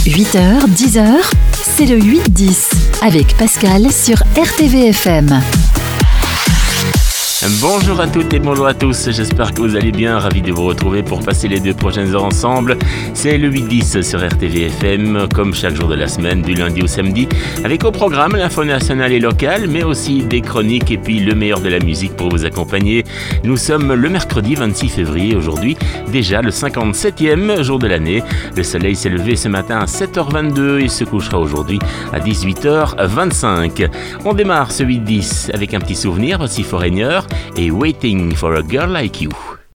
8h, 10h, c'est le 8-10 avec Pascal sur RTVFM. Bonjour à toutes et bonjour à tous, j'espère que vous allez bien, ravi de vous retrouver pour passer les 2 prochaines heures ensemble. C'est le 8-10 sur RTVFM, comme chaque jour de la semaine, du lundi au samedi, avec au programme l'info nationale et locale, mais aussi des chroniques et puis le meilleur de la musique pour vous accompagner. Nous sommes le mercredi 26 février, aujourd'hui, déjà le 57e jour de l'année. Le soleil s'est levé ce matin à 7h22 et se couchera aujourd'hui à 18h25. On démarre ce 8-10 avec un petit souvenir, voici Foreigner et Waiting for a Girl Like You.